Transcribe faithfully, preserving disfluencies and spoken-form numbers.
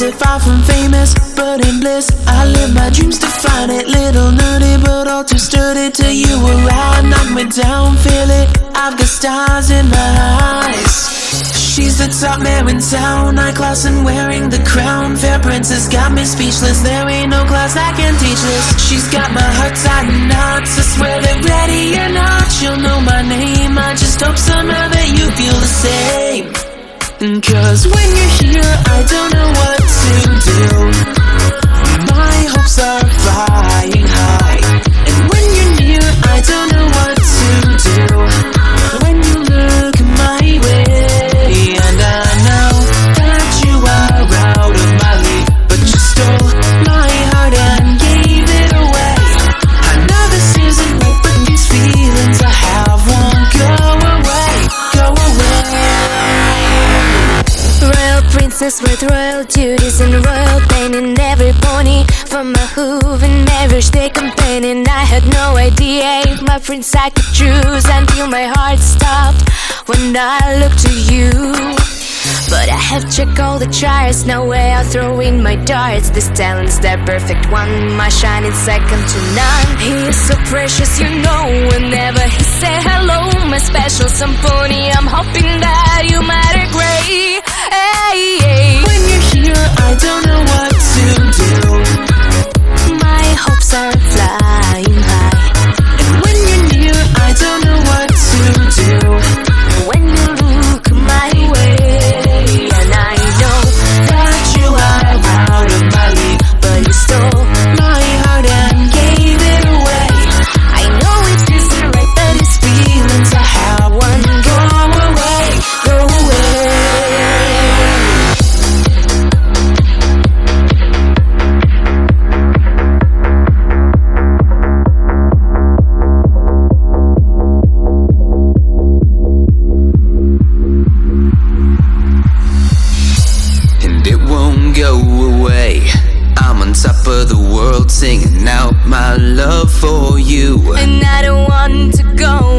bit far from famous, but in bliss. I live my dreams to find it. Little nerdy, but all too sturdy. Till you arrive, knock me down, feel it. I've got stars in my eyes. She's the top man in town, high class and wearing the crown. Fair princess got me speechless. There ain't no class that can teach this. She's got my heart tied in knots. I swear that ready or not, she'll know my name. I just hope somehow that you feel the same. Cause when you're here, I don't know what to do. My hopes are flying high, and when you're near, I don't know what to do. When you look my way, and I know that you are out of my league, but you stole my heart and gave it away. I know this isn't right, but these feelings I have won't go away, go away. Royal princess with royal duties and royal pain in every pony. From my hoof and marriage they complaining. I had no idea if my prince I could choose, until my heart stopped when I looked to you. But I have checked all the charts, no way I'll throw in my darts. This talent's the perfect one, my shining second to none. He is so precious, you know, whenever he say hello. My special symphony, I'm hoping that you might agree. Hey, hey. When you're here, I don't know what to do. My hopes are flying high, and when you're near, I don't know what to do. when you look my way, and I know that you are out of my league, but you stole My heart and gave it away. I know it isn't right, but these feelings I have one Go away, go away. And it won't go away. I'm on top of the world, singing out my love for you. and I don't want to go